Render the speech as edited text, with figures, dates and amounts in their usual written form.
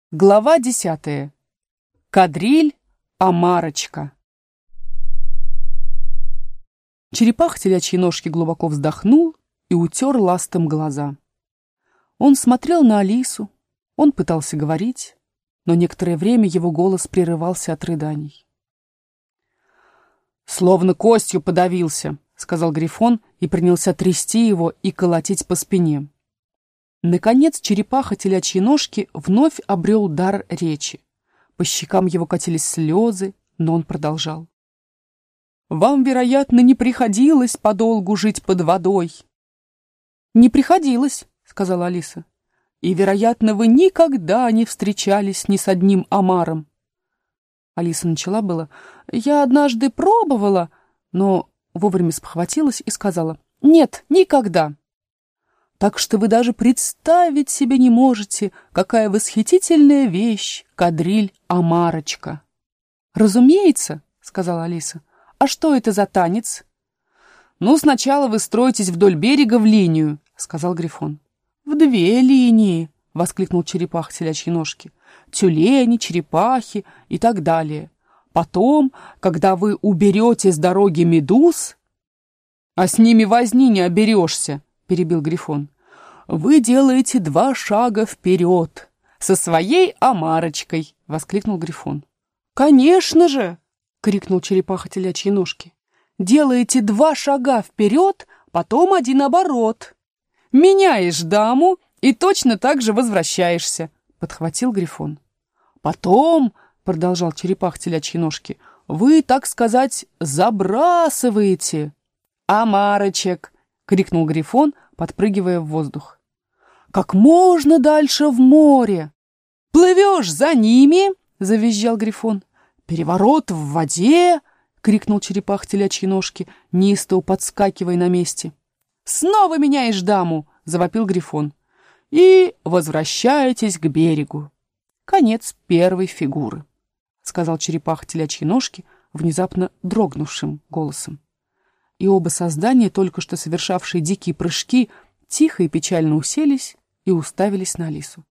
Глава 10. Кадриль Омарочка. Черепаха телячьей ножки глубоко вздохнул и утер ластом глаза. Он смотрел на Алису, он пытался говорить, но некоторое время его голос прерывался от рыданий. «Словно костью подавился», — сказал Грифон и принялся трясти его и колотить по спине. Наконец черепаха телячьей ножки вновь обрел дар речи. По щекам его катились слезы, но он продолжал. «Вам, вероятно, не приходилось подолгу жить под водой?» «Не приходилось», — сказала Алиса. «И, вероятно, вы никогда не встречались ни с одним омаром». Алиса начала было. «Я однажды пробовала», но вовремя спохватилась и сказала. «Нет, никогда». «Так что вы даже представить себе не можете, какая восхитительная вещь кадриль Омарочка». «Разумеется», — сказала Алиса. «А что это за танец?» «Ну, сначала вы строитесь вдоль берега в линию», — сказал Грифон. «В две линии», — воскликнул черепаха телячьей ножки. «Тюлени, черепахи и так далее. Потом, когда вы уберете с дороги медуз...» «А с ними возни не оберешься», — перебил Грифон. «Вы делаете 2 шага вперед со своей Омарочкой», — воскликнул Грифон. «Конечно же!» — крикнул черепаха телячьей ножки. «Делаете 2 шага вперед, потом 1 оборот. Меняешь даму и точно так же возвращаешься», — подхватил Грифон. «Потом, — продолжал черепаха телячьей ножки, — вы, так сказать, забрасываете». «Омарочек!» — крикнул Грифон, подпрыгивая в воздух. «Как можно дальше в море!» «Плывешь за ними!» — завизжал Грифон. «Переворот в воде!» — крикнул черепаха телячьей ножки, неистово подскакивая на месте. «Снова меняешь даму!» — завопил Грифон. «И возвращаетесь к берегу». «Конец первой фигуры», — сказал черепаха телячьей ножки внезапно дрогнувшим голосом. И оба создания, только что совершавшие дикие прыжки, тихо и печально уселись и уставились на Алису.